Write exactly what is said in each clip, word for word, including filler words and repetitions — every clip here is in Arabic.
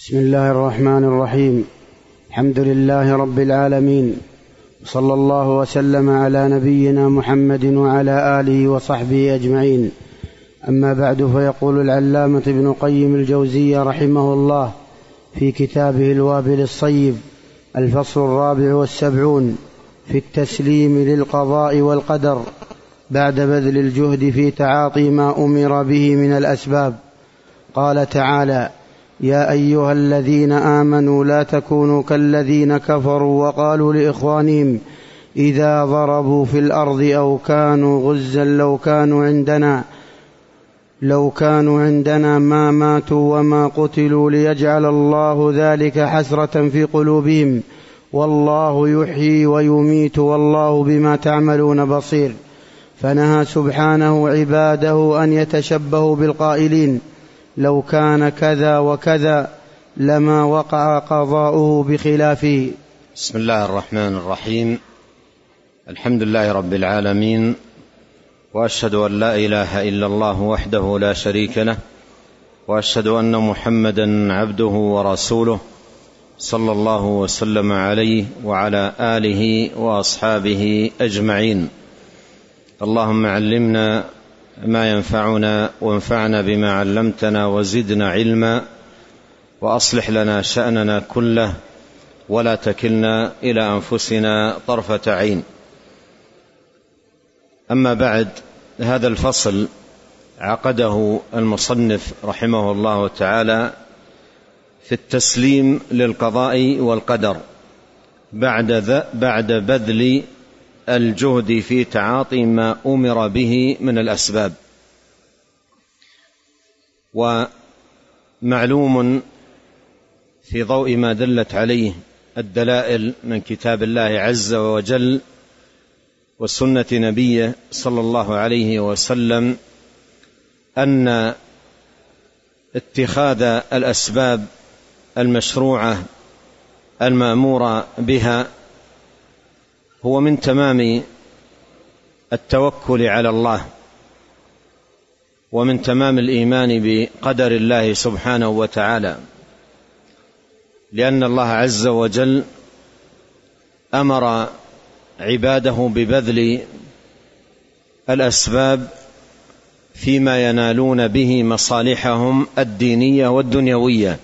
بسم الله الرحمن الرحيم. الحمد لله رب العالمين، صلى الله وسلم على نبينا محمد وعلى آله وصحبه أجمعين. أما بعد، فيقول العلامة ابن قيم الجوزية رحمه الله في كتابه الوابل الصيب: الفصل الرابع والسبعون في التسليم للقضاء والقدر بعد بذل الجهد في تعاطي ما أمر به من الأسباب. قال تعالى: يا أيها الذين آمنوا لا تكونوا كالذين كفروا وقالوا لإخوانهم إذا ضربوا في الأرض أو كانوا غزا لو كانوا عندنا لو كانوا عندنا ما ماتوا وما قتلوا ليجعل الله ذلك حسرة في قلوبهم والله يحيي ويميت والله بما تعملون بصير. فنهى سبحانه عباده أن يتشبهوا بالقائلين لو كان كذا وكذا لما وقع قضاؤه بخلافه. بسم الله الرحمن الرحيم. الحمد لله رب العالمين، وأشهد أن لا إله إلا الله وحده لا شريك له، وأشهد أن محمدا عبده ورسوله صلى الله وسلم عليه وعلى آله وأصحابه أجمعين. اللهم علمنا ما ينفعنا وانفعنا بما علمتنا وزدنا علما، وأصلح لنا شأننا كله ولا تكلنا إلى أنفسنا طرفة عين. أما بعد، هذا الفصل عقده المصنف رحمه الله تعالى في التسليم للقضاء والقدر بعد بعد بذل الجهد في تعاطي ما أمر به من الأسباب. ومعلوم في ضوء ما دلت عليه الدلائل من كتاب الله عز وجل وسنة نبيه صلى الله عليه وسلم أن اتخاذ الأسباب المشروعة المأمورة بها هو من تمام التوكل على الله، ومن تمام الإيمان بقدر الله سبحانه وتعالى، لأن الله عز وجل أمر عباده ببذل الأسباب فيما ينالون به مصالحهم الدينية والدنيوية،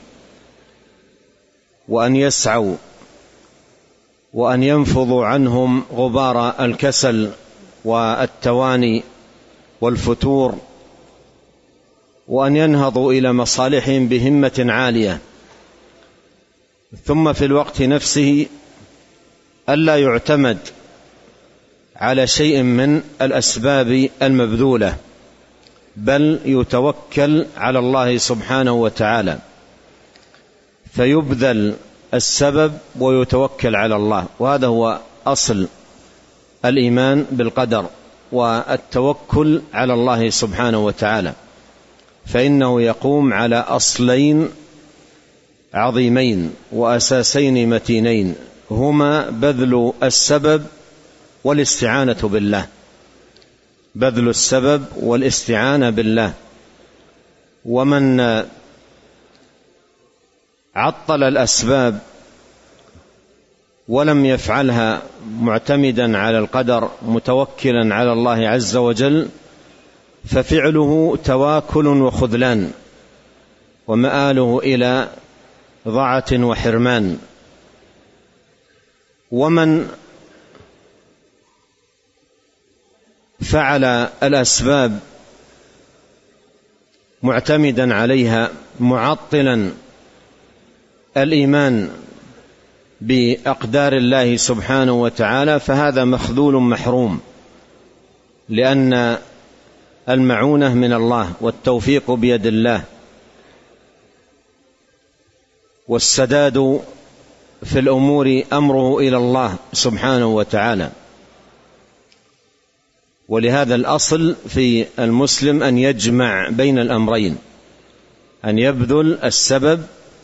وأن يسعوا وأن ينفضوا عنهم غبار الكسل والتواني والفتور، وأن ينهضوا إلى مصالحهم بهمة عالية. ثم في الوقت نفسه ألا يعتمد على شيء من الأسباب المبذولة، بل يتوكل على الله سبحانه وتعالى، فيبذل السبب ويتوكل على الله. وهذا هو أصل الإيمان بالقدر والتوكل على الله سبحانه وتعالى، فإنه يقوم على أصلين عظيمين وأساسين متينين، هما بذل السبب والاستعانة بالله. بذل السبب والاستعانة بالله. ومن عطل الأسباب ولم يفعلها معتمدا على القدر متوكلا على الله عز وجل ففعله تواكل وخذلان، ومآله إلى ضعة وحرمان. ومن فعل الأسباب معتمدا عليها معطلا الإيمان بأقدار الله سبحانه وتعالى فهذا مخذول محروم، لأن المعونة من الله والتوفيق بيد الله، والسداد في الأمور أمره إلى الله سبحانه وتعالى. ولهذا الأصل في المسلم أن يجمع بين الأمرين، أن يبذل السبب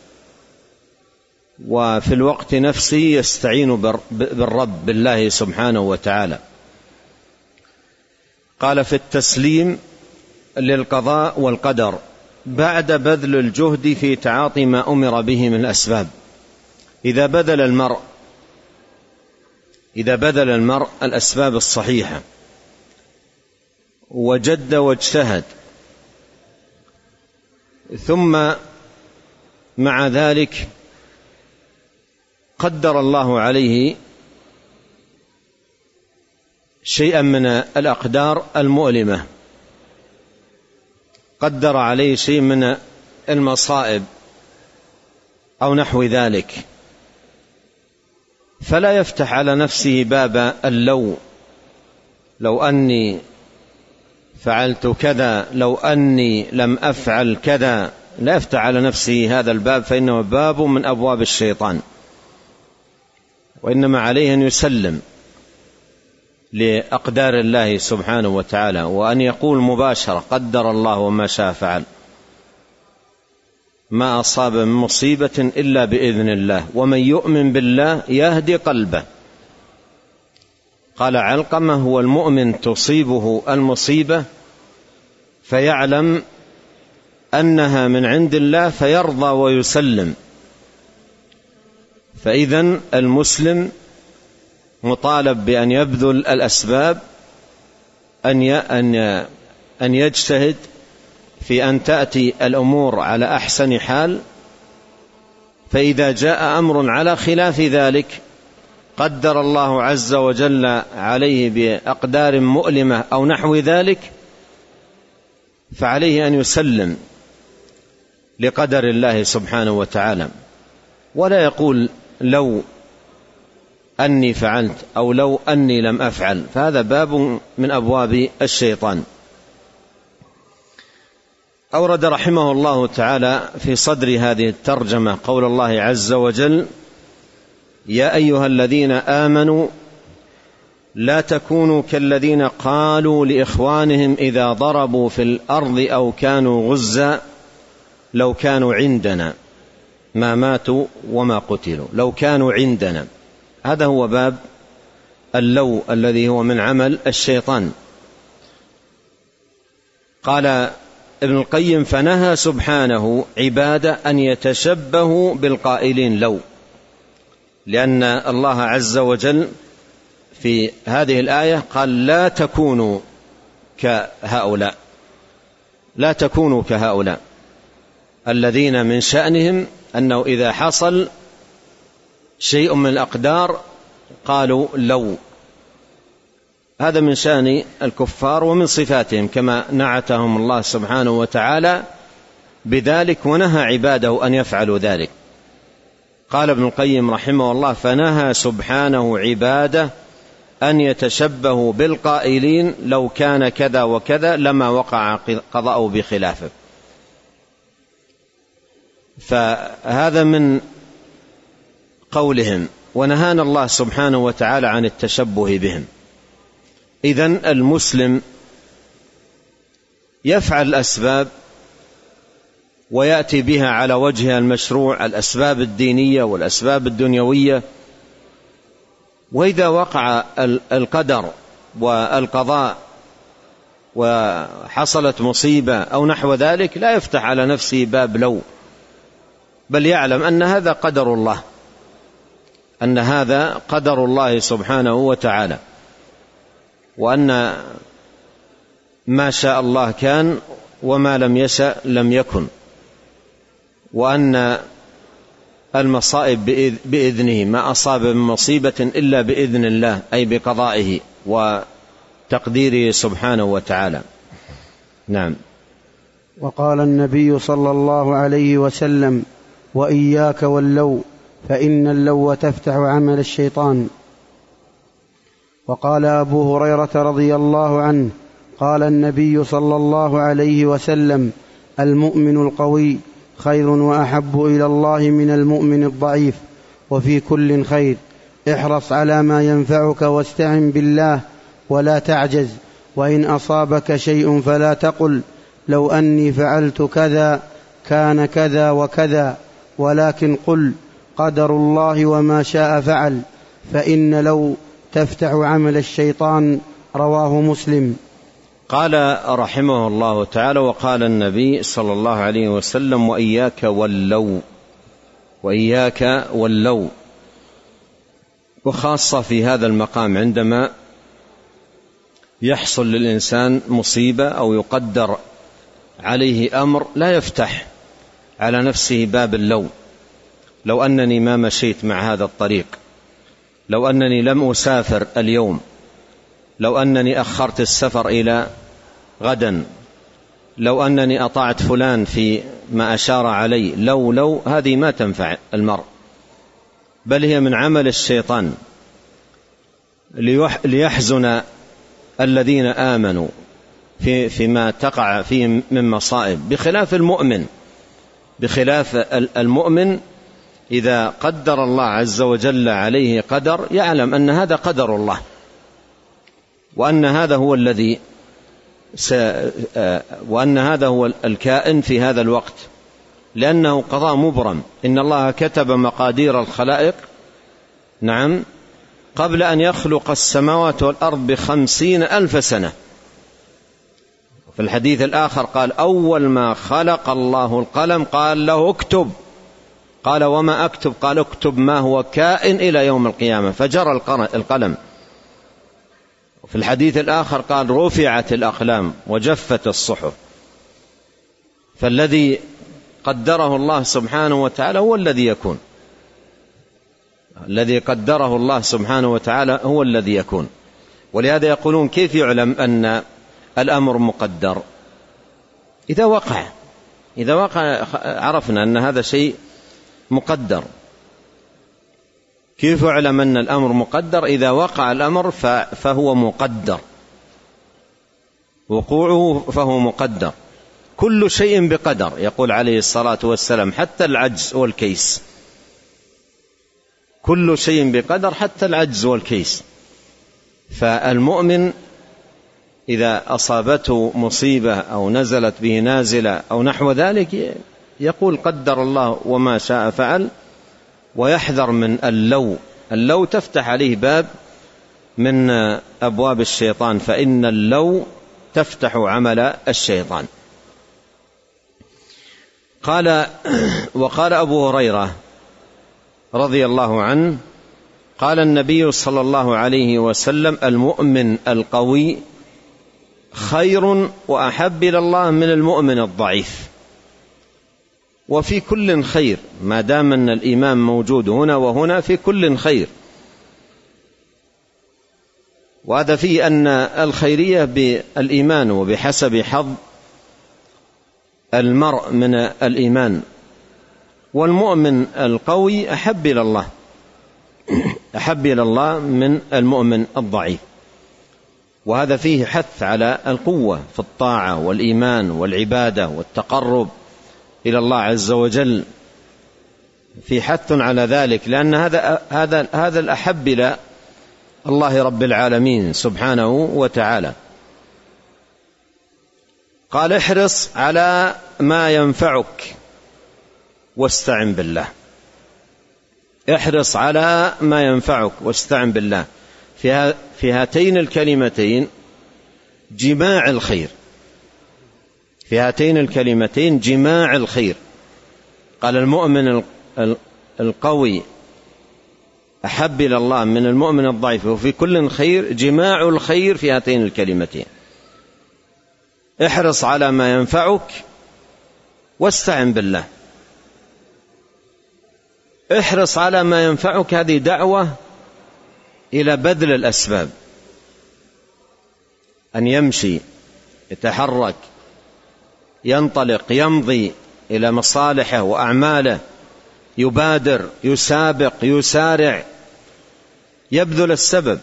وفي الوقت نفسه يستعين بالرب بالله سبحانه وتعالى. قال: في التسليم للقضاء والقدر بعد بذل الجهد في تعاطي ما أمر به من الأسباب. إذا بذل المرء إذا بذل المرء الأسباب الصحيحة وجد واجتهد، ثم مع ذلك قدر الله عليه شيئا من الأقدار المؤلمة، قدر عليه شيء من المصائب أو نحو ذلك، فلا يفتح على نفسه باب اللو، لو أني فعلت كذا، لو أني لم أفعل كذا، لا يفتح على نفسه هذا الباب، فإنه باب من أبواب الشيطان، وإنما عليه أن يسلم لأقدار الله سبحانه وتعالى، وأن يقول مباشرة قدر الله وما شاء فعل، ما أصاب من مصيبة إلا بإذن الله، ومن يؤمن بالله يهدي قلبه. قال علقمة: هو المؤمن تصيبه المصيبة فيعلم أنها من عند الله فيرضى ويسلم. فإذن المسلم مطالب بأن يبذل الأسباب، أن يجتهد في أن تأتي الأمور على أحسن حال، فإذا جاء أمر على خلاف ذلك قدر الله عز وجل عليه بأقدار مؤلمة أو نحو ذلك، فعليه أن يسلم لقدر الله سبحانه وتعالى، ولا يقول لو أني فعلت أو لو أني لم أفعل، فهذا باب من أبواب الشيطان. أورد رحمه الله تعالى في صدر هذه الترجمة قول الله عز وجل: يا أيها الذين آمنوا لا تكونوا كالذين قالوا لإخوانهم إذا ضربوا في الأرض أو كانوا غزا لو كانوا عندنا ما ماتوا وما قتلوا، لو كانوا عندنا. هذا هو باب اللو الذي هو من عمل الشيطان. قال ابن القيم: فنهى سبحانه عباده أن يتشبهوا بالقائلين لو، لأن الله عز وجل في هذه الآية قال: لا تكونوا كهؤلاء، لا تكونوا كهؤلاء الذين من شأنهم أنه إذا حصل شيء من الأقدار قالوا لو. هذا من شأن الكفار ومن صفاتهم، كما نعتهم الله سبحانه وتعالى بذلك، ونهى عباده أن يفعلوا ذلك. قال ابن القيم رحمه الله: فنهى سبحانه عباده أن يتشبهوا بالقائلين لو كان كذا وكذا لما وقع قضاءه بخلافه. فهذا من قولهم، ونهانا الله سبحانه وتعالى عن التشبه بهم. إذن المسلم يفعل الأسباب ويأتي بها على وجهها المشروع، الأسباب الدينية والأسباب الدنيوية، وإذا وقع القدر والقضاء وحصلت مصيبة أو نحو ذلك لا يفتح على نفسه باب لو، بل يعلم أن هذا قدر الله، أن هذا قدر الله سبحانه وتعالى، وأن ما شاء الله كان وما لم يشأ لم يكن، وأن المصائب بإذنه، ما أصاب من مصيبة إلا بإذن الله، أي بقضائه وتقديره سبحانه وتعالى. نعم. وقال النبي صلى الله عليه وسلم: وإياك واللو فإن اللو تفتح عمل الشيطان. وقال أبو هريرة رضي الله عنه: قال النبي صلى الله عليه وسلم: المؤمن القوي خير وأحب إلى الله من المؤمن الضعيف، وفي كل خير، احرص على ما ينفعك واستعن بالله ولا تعجز، وإن أصابك شيء فلا تقل لو أني فعلت كذا كان كذا وكذا، ولكن قل قدر الله وما شاء فعل، فإن لو تفتح عمل الشيطان. رواه مسلم. قال رحمه الله تعالى: وقال النبي صلى الله عليه وسلم: وإياك واللو، وإياك واللو. وخاصة في هذا المقام عندما يحصل للإنسان مصيبة أو يقدر عليه أمر لا يفتح على نفسه باب اللو. لو أنني ما مشيت مع هذا الطريق، لو أنني لم أسافر اليوم، لو أنني أخرت السفر إلى غدا، لو أنني أطعت فلان في ما أشار علي، لو لو هذه ما تنفع المرء، بل هي من عمل الشيطان ليحزن الذين آمنوا في فيما تقع فيهم من مصائب، بخلاف المؤمن. بخلاف المؤمن إذا قدر الله عز وجل عليه قدر يعلم أن هذا قدر الله، وأن هذا هو الذي س... وأن هذا هو الكائن في هذا الوقت، لأنه قضاء مبرم. إن الله كتب مقادير الخلائق نعم قبل أن يخلق السماوات والأرض بخمسين ألف سنة. في الحديث الآخر قال: أول ما خلق الله القلم قال له اكتب، قال: وما أكتب؟ قال: اكتب ما هو كائن إلى يوم القيامة، فجرى القلم. في الحديث الآخر قال: رفعت الأقلام وجفت الصحف. فالذي قدره الله سبحانه وتعالى هو الذي يكون، الذي قدره الله سبحانه وتعالى هو الذي يكون. ولهذا يقولون: كيف يعلم أن الأمر مقدر؟ إذا وقع إذا وقع عرفنا أن هذا شيء مقدر. كيف يعلم أن الأمر مقدر؟ إذا وقع الأمر فهو مقدر، وقوعه فهو مقدر. كل شيء بقدر، يقول عليه الصلاة والسلام، حتى العجز والكيس. كل شيء بقدر حتى العجز والكيس. فالمؤمن إذا أصابته مصيبة أو نزلت به نازلة أو نحو ذلك يقول: قدر الله وما شاء فعل، ويحذر من اللو. اللو تفتح عليه باب من أبواب الشيطان، فإن اللو تفتح عمل الشيطان. قال: وقال أبو هريرة رضي الله عنه: قال النبي صلى الله عليه وسلم: المؤمن القوي خير وأحب إلى الله من المؤمن الضعيف. وفي كل خير، ما دام أن الإيمان موجود هنا وهنا، في كل خير. وهذا فيه أن الخيرية بالإيمان وبحسب حظ المرء من الإيمان. والمؤمن القوي أحب إلى الله أحب إلى الله من المؤمن الضعيف. وهذا فيه حث على القوة في الطاعة والإيمان والعبادة والتقرب إلى الله عز وجل، في حث على ذلك، لأن هذا هذا هذا الأحب إلى الله رب العالمين سبحانه وتعالى. قال: احرص على ما ينفعك واستعن بالله. احرص على ما ينفعك واستعن بالله. في في هاتين الكلمتين جماع الخير، في هاتين الكلمتين جماع الخير. قال: المؤمن القوي أحب إلى الله من المؤمن الضعيف، وفي كل خير، جماع الخير في هاتين الكلمتين. احرص على ما ينفعك واستعن بالله. احرص على ما ينفعك، هذه دعوة إلى بذل الأسباب، أن يمشي، يتحرك، ينطلق، يمضي إلى مصالحه وأعماله، يبادر، يسابق، يسارع، يبذل السبب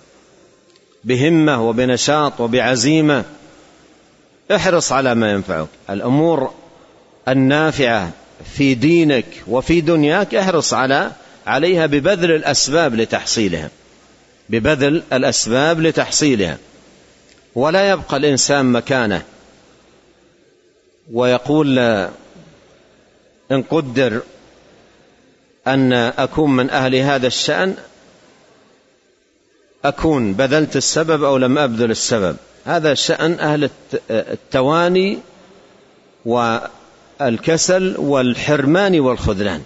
بهمة وبنشاط وبعزيمة. احرص على ما ينفعك. الأمور النافعة في دينك وفي دنياك احرص على عليها ببذل الأسباب لتحصيلها، ببذل الأسباب لتحصيلها. ولا يبقى الإنسان مكانه ويقول: إن قدر أن أكون من أهل هذا الشأن أكون، بذلت السبب أو لم أبذل السبب. هذا شأن أهل التواني والكسل والحرمان والخذلان.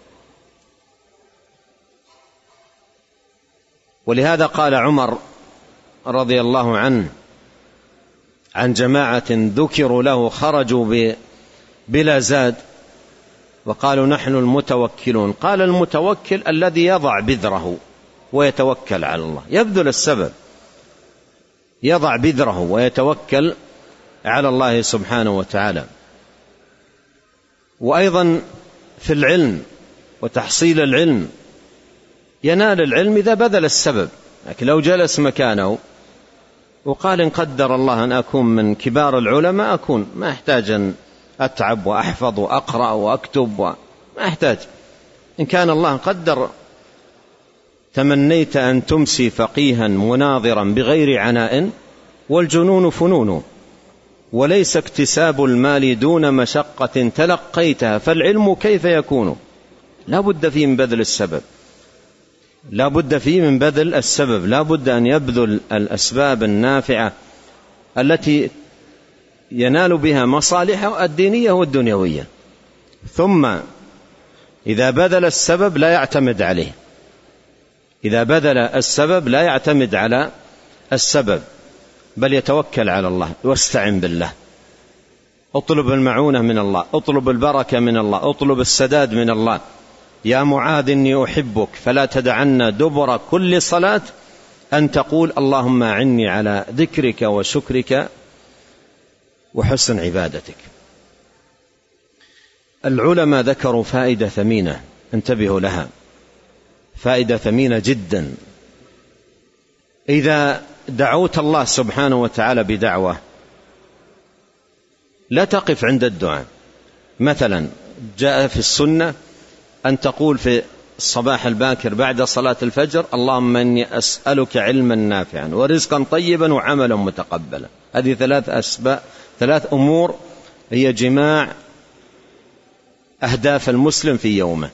ولهذا قال عمر رضي الله عنه عن جماعة ذكروا له خرجوا بلا زاد وقالوا نحن المتوكلون، قال المتوكل الذي يضع بذره ويتوكل على الله، يبذل السبب، يضع بذره ويتوكل على الله سبحانه وتعالى. وأيضا في العلم وتحصيل العلم، ينال العلم إذا بذل السبب. لكن لو جلس مكانه وقال إن قدر الله أن أكون من كبار العلماء أكون، ما أحتاج أن أتعب وأحفظ وأقرأ وأكتب، وما أحتاج. إن كان الله قدر تمنيت أن تمسي فقيها مناظرا بغير عناء، والجنون فنون وليس اكتساب المال دون مشقة تلقيتها، فالعلم كيف يكون؟ لا بد فيه من بذل السبب، لا بد فيه من بذل السبب، لا بد أن يبذل الأسباب النافعة التي ينال بها مصالحه الدينية والدنيوية. ثم إذا بذل السبب لا يعتمد عليه، إذا بذل السبب لا يعتمد على السبب، بل يتوكل على الله واستعن بالله. اطلب المعونة من الله، اطلب البركة من الله، اطلب السداد من الله. يا معاذ إني أحبك فلا تدعن دبر كل صلاة أن تقول اللهم أعني على ذكرك وشكرك وحسن عبادتك. العلماء ذكروا فائدة ثمينة، انتبهوا لها، فائدة ثمينة جدا. إذا دعوت الله سبحانه وتعالى بدعوة لا تقف عند الدعاء. مثلا جاء في السنة أن تقول في الصباح الباكر بعد صلاة الفجر اللهم إني أسألك علما نافعا ورزقا طيبا وعملا متقبلا. هذه ثلاث أسباب، ثلاث أمور هي جماع أهداف المسلم في يومه.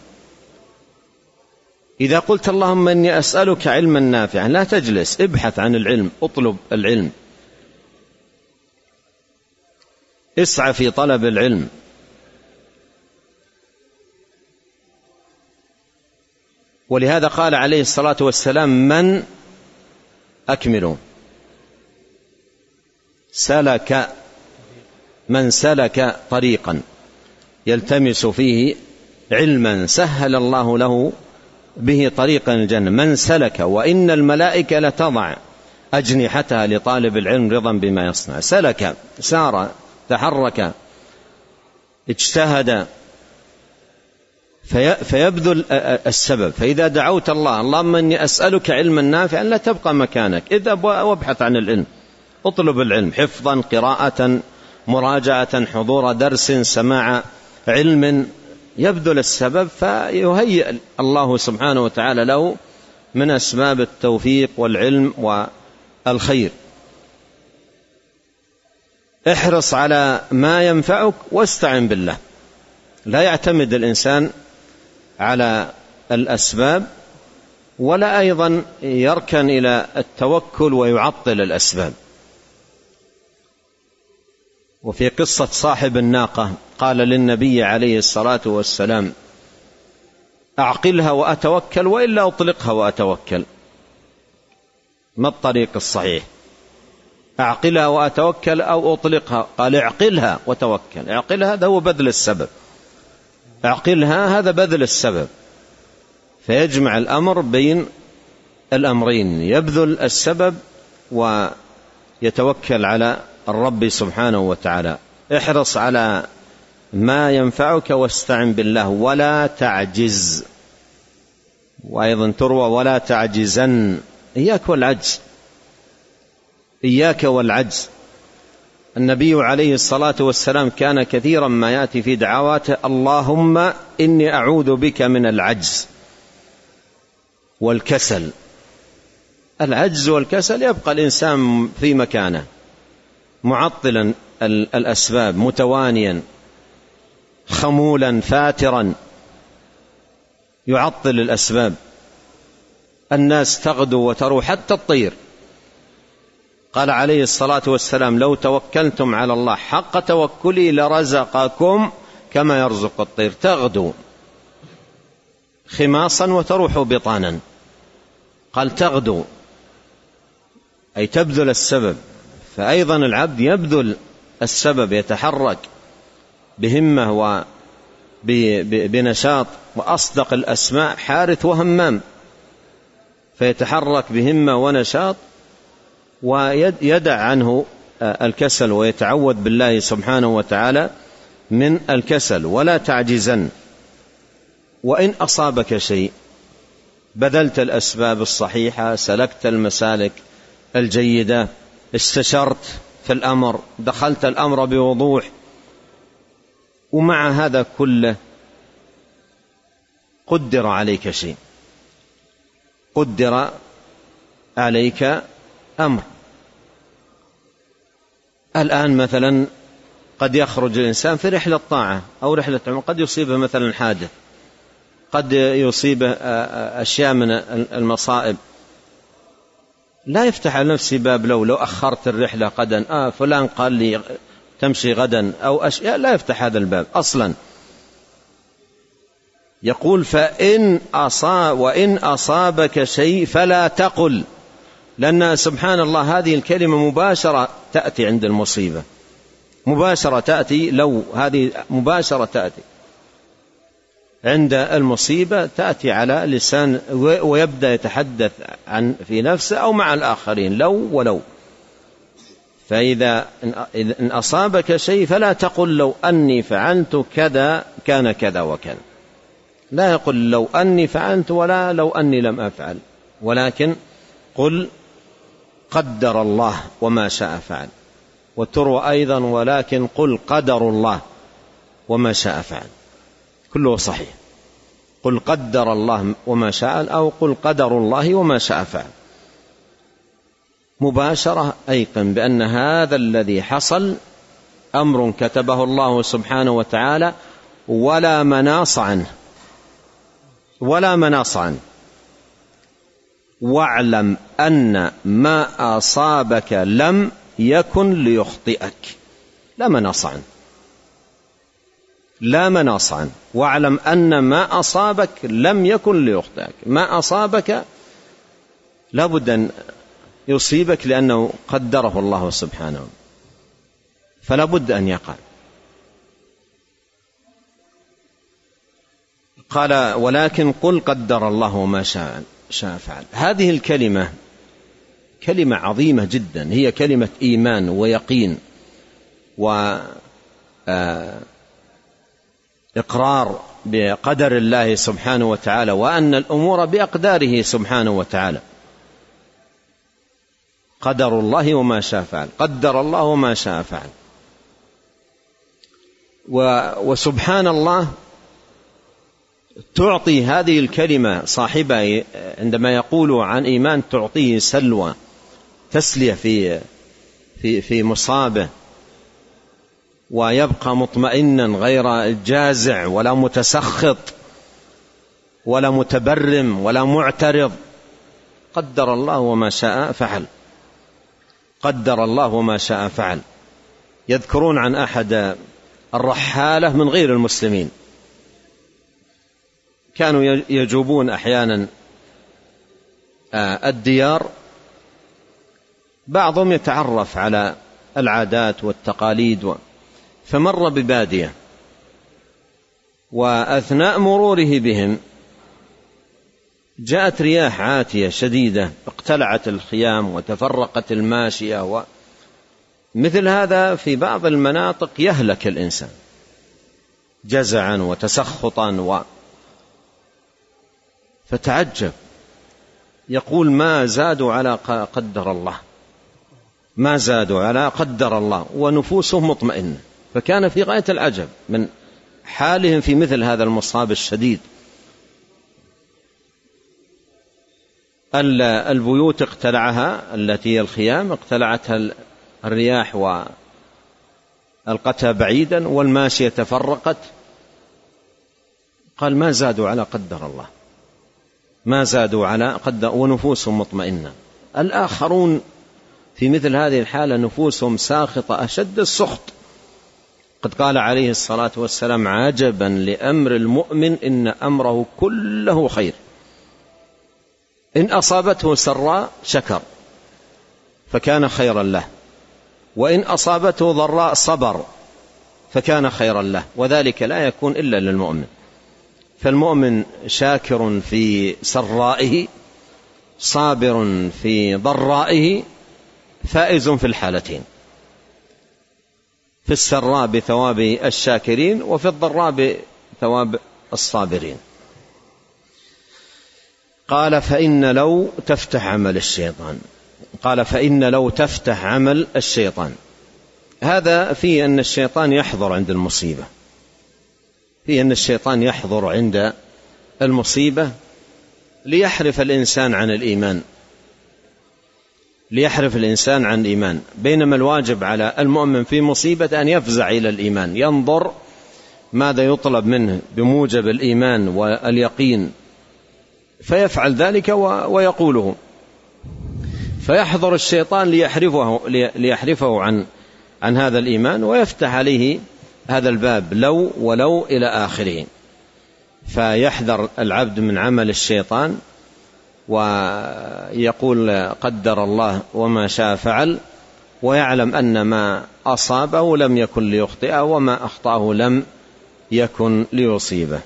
إذا قلت اللهم إني أسألك علما نافعا لا تجلس، ابحث عن العلم، اطلب العلم، اسعى في طلب العلم. ولهذا قال عليه الصلاة والسلام من أكملوا سلك من سلك طريقا يلتمس فيه علما سهل الله له به طريقا الجنة. من سلك، وإن الملائكة لتضع أجنحتها لطالب العلم رضا بما يصنع. سلك، سار، تحرك، اجتهد، في فيبذل السبب. فإذا دعوت الله اللهم إني أسألك علما نافعا لا تبقى مكانك، اذهب وابحث عن العلم، اطلب العلم، حفظا، قراءة، مراجعة، حضور درس، سماع علم، يبذل السبب فيهيئ الله سبحانه وتعالى له من أسباب التوفيق والعلم والخير. احرص على ما ينفعك واستعن بالله. لا يعتمد الإنسان على الأسباب ولا أيضا يركن إلى التوكل ويعطل الأسباب. وفي قصة صاحب الناقة قال للنبي عليه الصلاة والسلام أعقلها وأتوكل وإلا أطلقها وأتوكل. ما الطريق الصحيح؟ أعقلها وأتوكل أو أطلقها؟ قال اعقلها وتوكل. اعقلها هذا هو بذل السبب، اعقلها هذا بذل السبب، فيجمع الأمر بين الأمرين، يبذل السبب ويتوكل على الرب سبحانه وتعالى. احرص على ما ينفعك واستعن بالله ولا تعجز. وأيضا تروى ولا تعجزن، إياك والعجز، إياك والعجز. النبي عليه الصلاة والسلام كان كثيرا ما يأتي في دعواته اللهم إني أعوذ بك من العجز والكسل. العجز والكسل يبقى الإنسان في مكانه معطلا الأسباب، متوانيا، خمولا، فاترا، يعطل الأسباب. الناس تغدو وتروح، حتى الطير قال عليه الصلاة والسلام: لو توكلتم على الله حق توكلي لرزقكم كما يرزق الطير تغدو خماصا وتروح بطانا. قال تغدو أي تبذل السبب، فأيضا العبد يبذل السبب، يتحرك بهمة وبنشاط. وأصدق الأسماء حارث وهمام، فيتحرك بهمة ونشاط ويدع عنه الكسل ويتعوذ بالله سبحانه وتعالى من الكسل. ولا تعجزن، وإن أصابك شيء بذلت الأسباب الصحيحة، سلكت المسالك الجيدة، استشرت في الأمر، دخلت الأمر بوضوح، ومع هذا كله قدر عليك شيء، قدر عليك أمر. الآن مثلا قد يخرج الإنسان في رحلة طاعة أو رحلة عمر، قد يصيبه مثلا حادث، قد يصيبه أشياء من المصائب، لا يفتح على نفسه باب لو لو أخرت الرحلة غدا، آه فلان قال لي تمشي غدا أو أشياء، لا يفتح هذا الباب أصلا. يقول: فإن أصاب وإن أصابك شيء فلا تقل، لأن سبحان الله هذه الكلمة مباشرة تأتي عند المصيبة، مباشرة تأتي، لو هذه مباشرة تأتي عند المصيبة، تأتي على لسان ويبدأ يتحدث عن في نفسه أو مع الآخرين، لو ولو. فإذا إن أصابك شيء فلا تقل لو أني فعلت كذا كان كذا وكذا، لا يقول لو أني فعلت ولا لو أني لم أفعل، ولكن قل قدر الله وما شاء فعل. وتروى أيضا: ولكن قل قدر الله وما شاء فعل، كله صحيح. قل قدر الله وما شاء، أو قل قدر الله وما شاء فعل. مباشرة أيقن بأن هذا الذي حصل أمر كتبه الله سبحانه وتعالى، ولا مناص عنه، ولا مناص عنه. واعلم أن ما أصابك لم يكن ليخطئك، لا مناص عنه، لا مناص عنه. واعلم أن ما أصابك لم يكن ليخطئك، ما أصابك لابد أن يصيبك لأنه قدره الله سبحانه، فلا بد أن يقع. قال: ولكن قل قدر الله وما شاء شاء فعل. هذه الكلمة كلمة عظيمة جدا، هي كلمة إيمان ويقين وإقرار بقدر الله سبحانه وتعالى، وأن الأمور بأقداره سبحانه وتعالى. قدر الله وما شاء فعل، قدر الله وما شاء فعل. وسبحان الله تعطي هذه الكلمة صاحبها عندما يقول عن إيمان، تعطيه سلوى، تسلية في في في مصابه، ويبقى مطمئنا غير جازع ولا متسخط ولا متبرم ولا معترض. قدر الله وما شاء فعل، قدر الله وما شاء فعل. يذكرون عن أحد الرحالة من غير المسلمين، كانوا يجوبون أحيانا الديار، بعضهم يتعرف على العادات والتقاليد، فمر ببادية، وأثناء مروره بهم جاءت رياح عاتية شديدة، اقتلعت الخيام وتفرقت الماشية، ومثل هذا في بعض المناطق يهلك الإنسان جزعا وتسخطا و... فتعجب، يقول: ما زادوا على قدر الله، ما زادوا على قدر الله، ونفوسهم مطمئنة. فكان في غاية العجب من حالهم في مثل هذا المصاب الشديد. البيوت اقتلعها، التي هي الخيام اقتلعتها الرياح وألقتها بعيدا، والماشية تفرقت. قال: ما زادوا على قدر الله، ما زادوا على قدر، ونفوسهم مطمئنة. الآخرون في مثل هذه الحالة نفوسهم ساخطة أشد السخط. قد قال عليه الصلاة والسلام: عجبا لأمر المؤمن إن أمره كله خير، إن أصابته سراء شكر فكان خيرا له، وإن أصابته ضراء صبر فكان خيرا له، وذلك لا يكون إلا للمؤمن. فالمؤمن شاكر في سرائه، صابر في ضرائه، فائز في الحالتين، في السراء بثواب الشاكرين، وفي الضراء بثواب الصابرين. قال: فإن لو تفتح عمل الشيطان. قال: فإن لو تفتح عمل الشيطان. هذا فيه أن الشيطان يحضر عند المصيبة، فيه أن الشيطان يحضر عند المصيبة ليحرف الإنسان عن الإيمان، ليحرف الإنسان عن الإيمان، بينما الواجب على المؤمن في مصيبة أن يفزع إلى الإيمان، ينظر ماذا يطلب منه بموجب الإيمان واليقين فيفعل ذلك ويقوله. فيحضر الشيطان ليحرفه, ليحرفه عن, عن هذا الإيمان، ويفتح عليه هذا الباب لو ولو إلى آخره. فيحذر العبد من عمل الشيطان، ويقول قدر الله وما شاء فعل، ويعلم أن ما أصابه لم يكن ليخطئه، وما أخطأه لم يكن ليصيبه.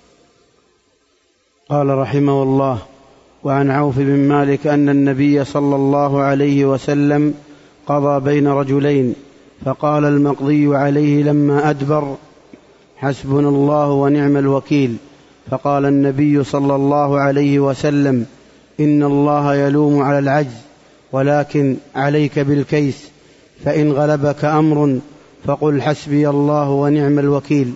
قال رحمه الله: وعن عوف بن مالك أن النبي صلى الله عليه وسلم قضى بين رجلين، فقال المقضي عليه لما أدبر: حسبنا الله ونعم الوكيل. فقال النبي صلى الله عليه وسلم: إن الله يلوم على العجز، ولكن عليك بالكيس، فإن غلبك أمر فقل حسبي الله ونعم الوكيل.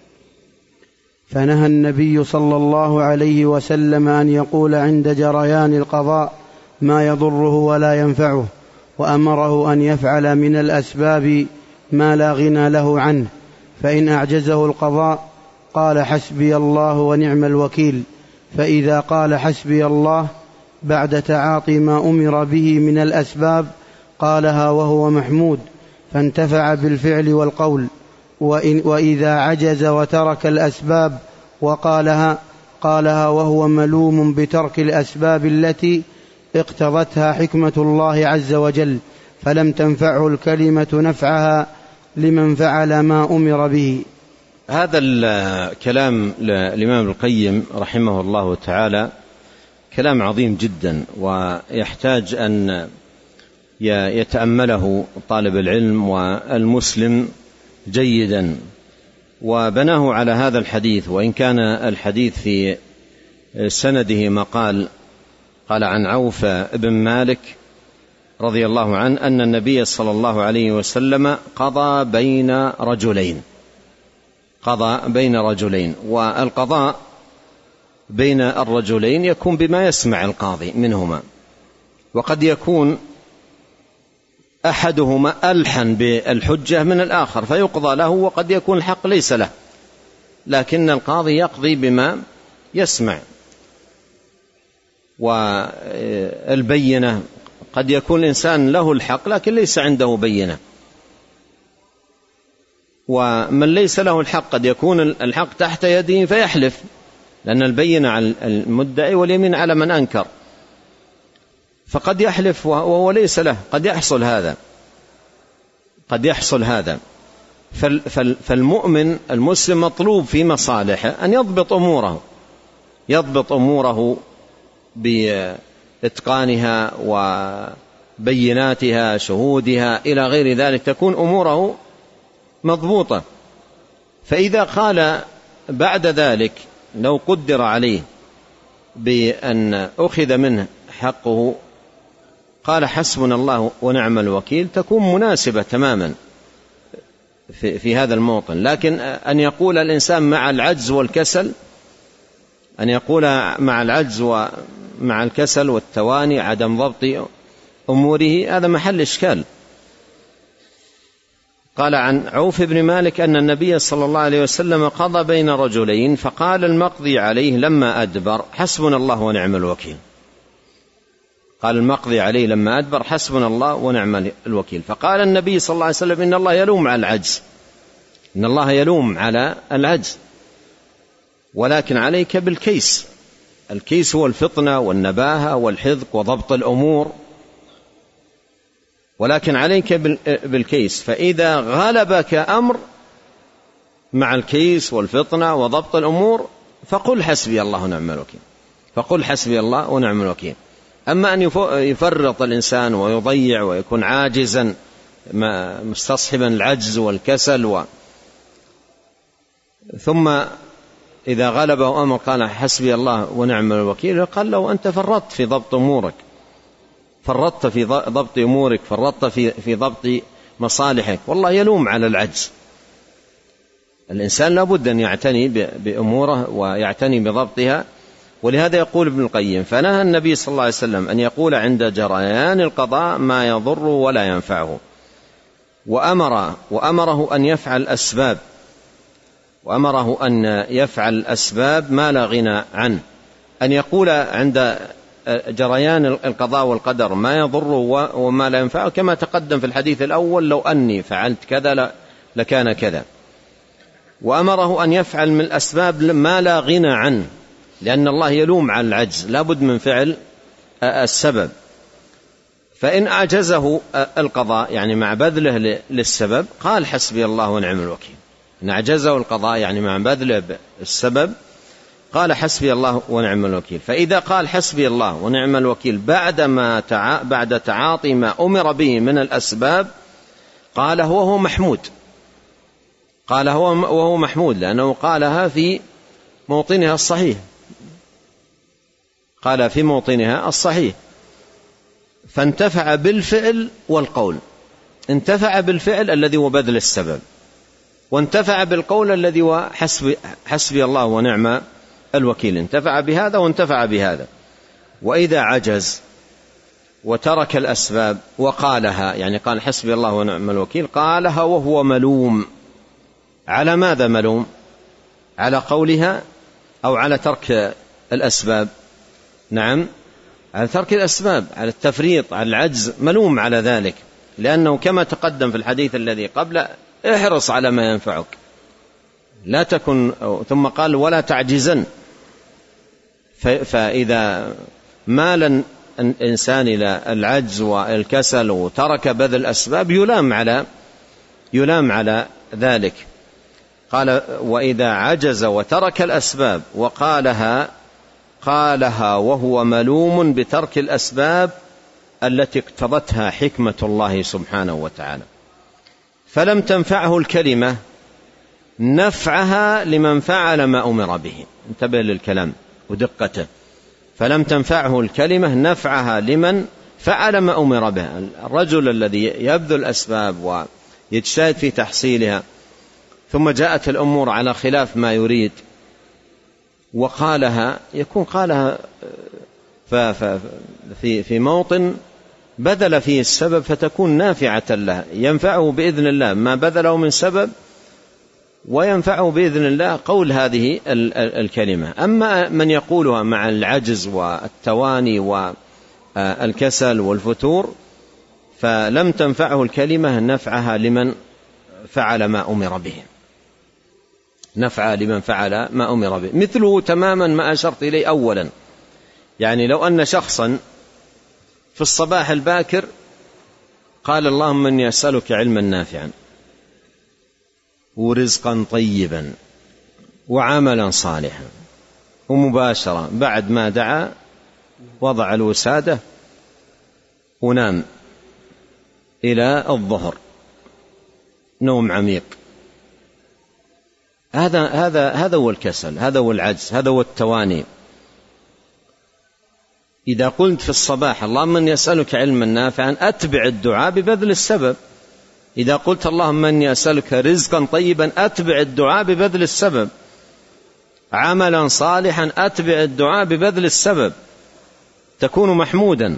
فنهى النبي صلى الله عليه وسلم أن يقول عند جريان القضاء ما يضره ولا ينفعه، وأمره أن يفعل من الأسباب ما لا غنى له عنه، فإن أعجزه القضاء قال حسبي الله ونعم الوكيل. فإذا قال حسبي الله بعد تعاطي ما أمر به من الأسباب قالها وهو محمود، فانتفع بالفعل والقول. وإن وإذا عجز وترك الأسباب وقالها قالها وهو ملوم بترك الأسباب التي اقتضتها حكمة الله عز وجل، فلم تنفعه الكلمة نفعها لمن فعل ما أمر به. هذا الكلام للإمام ابن القيم رحمه الله تعالى كلام عظيم جدا، ويحتاج أن يتأمله طالب العلم والمسلم جيدا. وبناه على هذا الحديث، وإن كان الحديث في سنده مقال. قال عن عوف بن مالك رضي الله عنه أن النبي صلى الله عليه وسلم قضى بين رجلين، قضى بين رجلين. والقضاء بين الرجلين يكون بما يسمع القاضي منهما، وقد يكون أحدهما ألحن بالحجة من الآخر فيقضى له، وقد يكون الحق ليس له، لكن القاضي يقضي بما يسمع. والبينة قد يكون الإنسان له الحق لكن ليس عنده بينة، ومن ليس له الحق قد يكون الحق تحت يده فيحلف، لأن البينة على المدعي واليمين على من أنكر، فقد يحلف وهو ليس له. قد يحصل هذا قد يحصل هذا فالمؤمن المسلم مطلوب في مصالحه أن يضبط أموره يضبط أموره بإتقانها وبيناتها شهودها إلى غير ذلك، تكون أموره مضبوطة. فإذا قال بعد ذلك لو قدر عليه بأن أخذ منه حقه قال حسبنا الله ونعم الوكيل، تكون مناسبة تماما في, في هذا الموطن. لكن أن يقول الإنسان مع العجز والكسل أن يقول مع العجز ومع الكسل والتواني عدم ضبط أموره، هذا محل إشكال. قال عن عوف بن مالك أن النبي صلى الله عليه وسلم قضى بين رجلين، فقال المقضي عليه لما أدبر حسبنا الله ونعم الوكيل. قال المقضي عليه لما أدبر حسبنا الله ونعم الوكيل. فقال النبي صلى الله عليه وسلم إن الله يلوم على العجز، إن الله يلوم على العجز، ولكن عليك بالكيس. الكيس هو الفطنة والنباهة والحذق وضبط الأمور، ولكن عليك بالكيس. فإذا غلبك أمر مع الكيس والفطنة وضبط الأمور فقل حسبي الله ونعم الوكيل، فقل حسبي الله ونعم الوكيل. أما أن يفرط الإنسان ويضيع ويكون عاجزا مستصحبا العجز والكسل و... ثم إذا غلبه أمر قال حسبي الله ونعم الوكيل، قال له أنت فرطت في ضبط أمورك، فرطت في ضبط أمورك، فرطت في في ضبط مصالحك. والله يلوم على العجز. الإنسان لابد أن يعتني بأموره ويعتني بضبطها. ولهذا يقول ابن القيم فنهى النبي صلى الله عليه وسلم أن يقول عند جريان القضاء ما يضر ولا ينفعه، وأمر وأمره أن يفعل الأسباب، وأمره أن يفعل الأسباب ما لا غنى عنه. أن يقول عند جريان القضاء والقدر ما يضر وما لا ينفعه، كما تقدم في الحديث الأول لو أني فعلت كذا لكان كذا. وأمره أن يفعل من الأسباب ما لا غنى عنه، لأن الله يلوم على العجز، لابد من فعل السبب. فإن أعجزه القضاء يعني مع بذله للسبب قال حسبي الله ونعم الوكيل. إن أعجزه القضاء يعني مع بذله السبب قال حسبي الله ونعم الوكيل. فإذا قال حسبي الله ونعم الوكيل بعد ما تع... بعد تعاطي ما أمر به من الأسباب قال هو هو محمود، قال هو وهو محمود، لأنه قالها في موطنها الصحيح، قال في موطنها الصحيح. فانتفع بالفعل والقول، انتفع بالفعل الذي هو بذل السبب، وانتفع بالقول الذي هو حسبي, حسبي الله ونعم الوكيل، انتفع بهذا وانتفع بهذا. وإذا عجز وترك الأسباب وقالها يعني قال حسبي الله ونعم الوكيل قالها وهو ملوم. على ماذا ملوم؟ على قولها أو على ترك الأسباب؟ نعم على ترك الأسباب، على التفريط، على العجز، ملوم على ذلك. لأنه كما تقدم في الحديث الذي قبل احرص على ما ينفعك لا تكن، ثم قال ولا تعجزن. فإذا مال الإنسان إلى العجز والكسل وترك بذل الأسباب يلام على يلام على ذلك. قال وإذا عجز وترك الأسباب وقالها قالها وهو ملوم بترك الأسباب التي اقتضتها حكمة الله سبحانه وتعالى. فلم تنفعه الكلمة نفعها لمن فعل ما أمر به. انتبه للكلام ودقته. فلم تنفعه الكلمة نفعها لمن فعل ما أمر به. الرجل الذي يبذل الأسباب ويجتهد في تحصيلها ثم جاءت الأمور على خلاف ما يريد وقالها، يكون قالها في في موطن بذل فيه السبب فتكون نافعة له، ينفعه بإذن الله ما بذله من سبب، وينفعه بإذن الله قول هذه الكلمة. أما من يقولها مع العجز والتواني والكسل والفتور فلم تنفعه الكلمة نفعها لمن فعل ما أمر به، نفع لمن فعل ما أمر به. مثله تماما ما أشرت إليه أولا. يعني لو أن شخصا في الصباح الباكر قال اللهم إني أسألك علما نافعا ورزقا طيبا وعملا صالحا، ومباشرة بعد ما دعا وضع الوسادة ونام إلى الظهر نوم عميق، هذا هذا هذا هو الكسل، هذا هو العجز، هذا هو التواني. إذا قلت في الصباح اللهم إني أسألك علما نافعا أتبع الدعاء ببذل السبب. إذا قلت اللهم إني أسألك رزقا طيبا أتبع الدعاء ببذل السبب. عملا صالحا أتبع الدعاء ببذل السبب، تكون محمودا.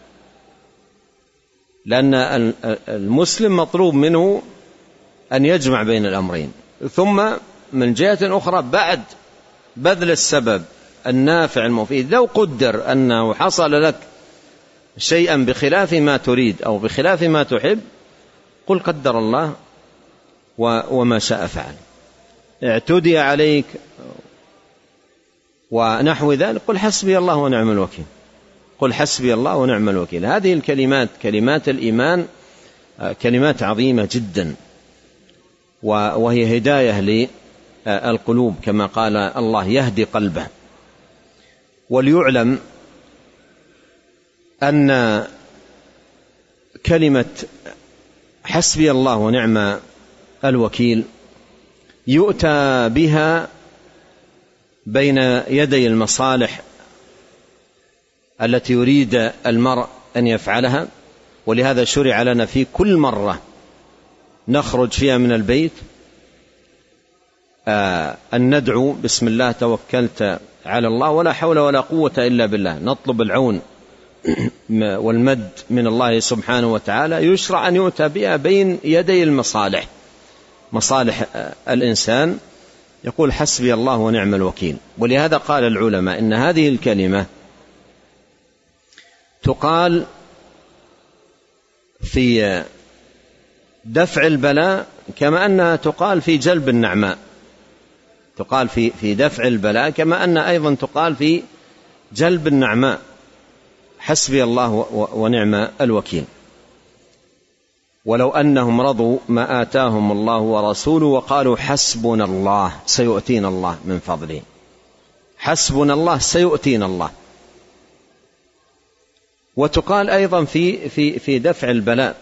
لأن المسلم مطلوب منه أن يجمع بين الأمرين. ثم من جهة أخرى بعد بذل السبب النافع المفيد، لو قدر أنه حصل لك شيئا بخلاف ما تريد أو بخلاف ما تحب قل قدر الله وما شاء فعل. اعتدي عليك ونحو ذلك قل حسبي الله ونعم الوكيل. قل حسبي الله ونعم الوكيل. هذه الكلمات كلمات الإيمان كلمات عظيمة جدا، وهي هداية للقلوب كما قال الله يهدي قلبه. وليعلم أن كلمة حسبي الله ونعم الوكيل يؤتى بها بين يدي المصالح التي يريد المرء أن يفعلها، ولهذا شرع لنا في كل مرة نخرج فيها من البيت آه أن ندعو بسم الله توكلت على الله ولا حول ولا قوة إلا بالله، نطلب العون والمد من الله سبحانه وتعالى. يشرع أن يؤتى بها بين يدي المصالح، مصالح الإنسان، يقول حسبي الله ونعم الوكيل. ولهذا قال العلماء إن هذه الكلمة تقال في دفع البلاء كما أنها تقال في جلب النعماء، تقال في في دفع البلاء كما أن أيضا تقال في جلب النعماء. حسبي الله ونعم الوكيل. ولو أنهم رضوا ما آتاهم الله ورسوله وقالوا حسبنا الله سيؤتينا الله من فضله. حسبنا الله سيؤتينا الله. وتقال أيضا في في في دفع البلاء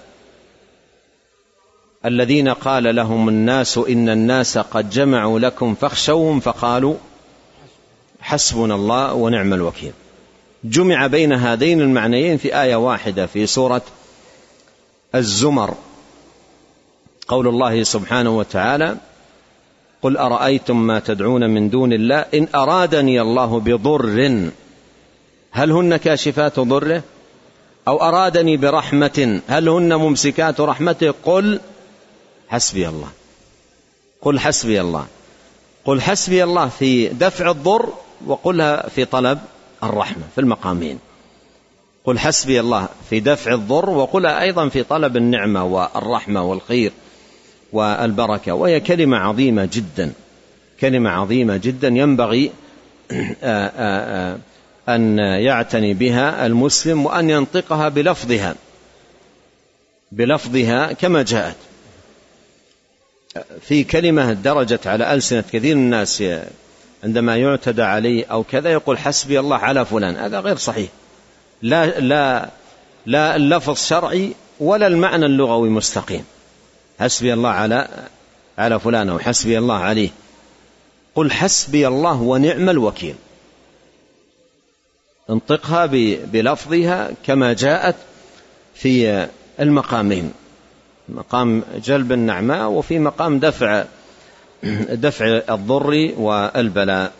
الذين قال لهم الناس إن الناس قد جمعوا لكم فاخشوهم فقالوا حسبنا الله ونعم الوكيل. جمع بين هذين المعنيين في آية واحدة في سورة الزمر، قول الله سبحانه وتعالى قل أرأيتم ما تدعون من دون الله إن أرادني الله بضر هل هن كاشفات ضره أو أرادني برحمة هل هن ممسكات رحمته قل حسبي الله. قل حسبي الله. قل حسبي الله في دفع الضر وقلها في طلب الرحمة في المقامين. قل حسبي الله في دفع الضر وقلها أيضا في طلب النعمة والرحمة والخير والبركة. وهي كلمة عظيمة جدا، كلمة عظيمة جدا ينبغي أن يعتني بها المسلم وأن ينطقها بلفظها بلفظها كما جاءت. في كلمة درجت على ألسنة كثير من الناس عندما يعتدى عليه أو كذا يقول حسبي الله على فلان، هذا غير صحيح. لا لا لا اللفظ شرعي ولا المعنى اللغوي مستقيم. حسبي الله على على فلان أو حسبي الله عليه. قل حسبي الله ونعم الوكيل. انطقها بلفظها كما جاءت في المقامين، مقام جلب النعماء وفي مقام دفع دفع الضر والبلاء.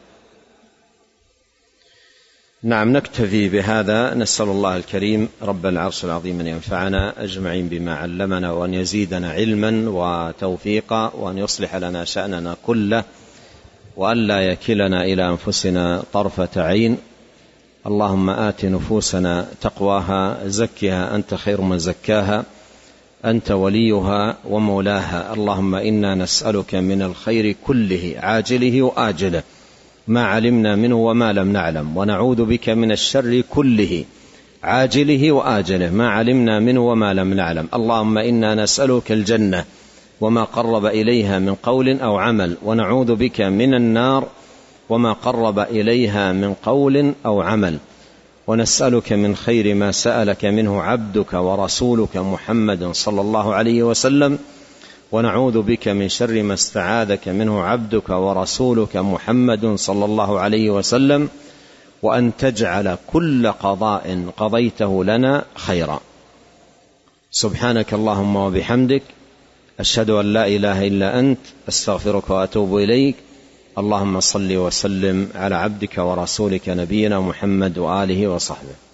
نعم، نكتفي بهذا. نسأل الله الكريم رب العرش العظيم أن ينفعنا أجمعين بما علمنا وأن يزيدنا علما وتوفيقا وأن يصلح لنا شأننا كله وأن لا يكلنا إلى أنفسنا طرفة عين. اللهم آت نفوسنا تقواها زكها أنت خير من زكاها أنت وليها ومولاها. اللهم إنا نسألك من الخير كله عاجله وآجله ما علمنا منه وما لم نعلم، ونعوذ بك من الشر كله عاجله وآجله ما علمنا منه وما لم نعلم. اللهم إنا نسألك الجنة وما قرب إليها من قول أو عمل، ونعوذ بك من النار وما قرب إليها من قول أو عمل، ونسألك من خير ما سألك منه عبدك ورسولك محمد صلى الله عليه وسلم، ونعوذ بك من شر ما استعاذك منه عبدك ورسولك محمد صلى الله عليه وسلم، وأن تجعل كل قضاء قضيته لنا خيرا. سبحانك اللهم وبحمدك أشهد أن لا إله إلا أنت أستغفرك وأتوب إليك. اللهم صل وسلم على عبدك ورسولك نبينا محمد وآله وصحبه.